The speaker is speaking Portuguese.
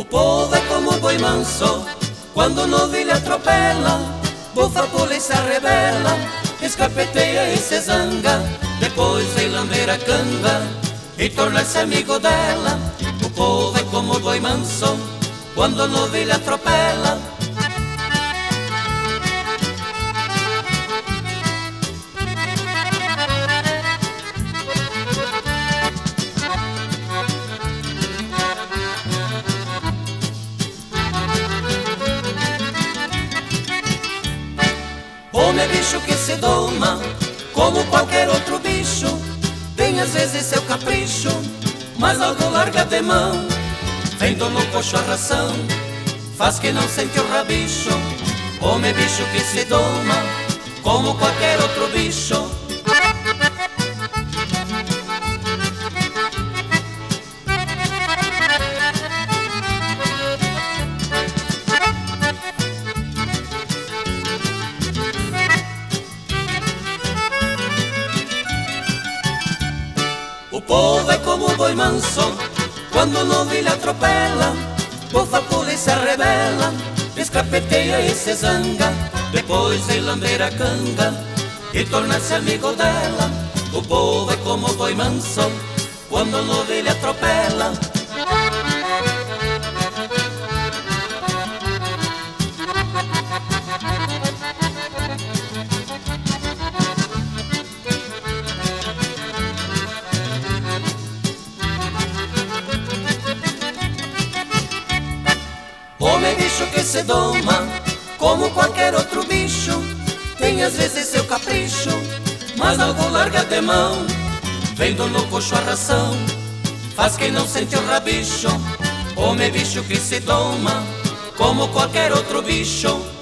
povo é como boi manso, quando novilha atropela, bufa a polícia rebela, escapeteia e se zanga, depois vem lamber a canga e torna-se amigo dela. O povo é como boi manso, quando novilha atropela. Homem é bicho que se doma, como qualquer outro bicho, tem às vezes seu capricho, mas logo larga de mão. Vendo no coxo a ração, faz que não sente o rabicho. Homem é bicho que se doma, como qualquer outro bicho. O povo é como o boi manso, quando novilha atropela, bufa a polícia rebela, escapeteia e se zanga, depois vem lamber a canga e torna-se amigo dela. O povo é como o boi manso, quando novilha atropela. Homem é bicho que se doma, como qualquer outro bicho, tem às vezes seu capricho, mas logo larga de mão. Vendo no coxo a ração, faz quem não sente o rabicho. Homem é bicho que se doma, como qualquer outro bicho.